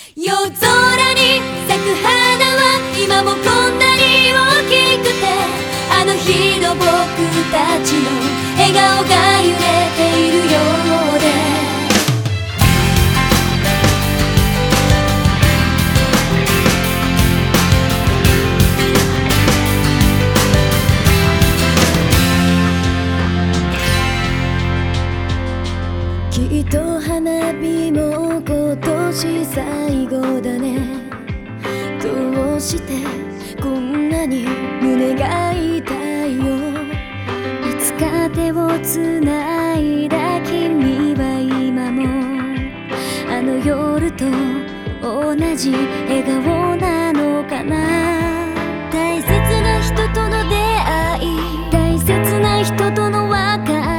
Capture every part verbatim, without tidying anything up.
夜空に咲く花は今もこんなに大きくて、あの日の僕たちの笑顔が揺れているようで、きっと花火も今年最後だね。どうしてこんなに胸が痛いよ。いつか手をつないだ君は今もあの夜と同じ笑顔なのかな。大切な人との出会い、大切な人との別れ、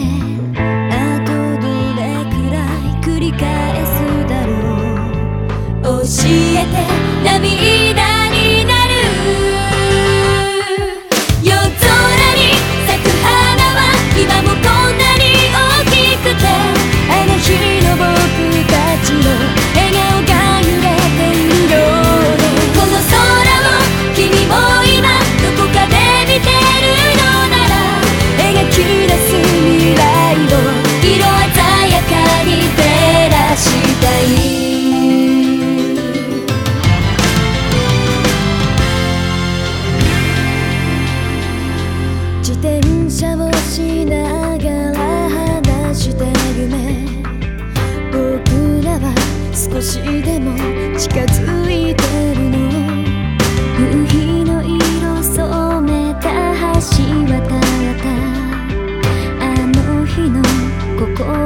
繰り返すだろう。教えて涙になる。夜空に咲く花は今もこんなに大きくて、あの日の僕たちの笑顔が揺れているようで、この空を君も今どこかで見てるのなら、描き出す未来を色鮮やかに照らしたい。自転車をしながら話した夢、僕らは少しでも近づいてるの。夕日の色染めた橋渡ったあの日の心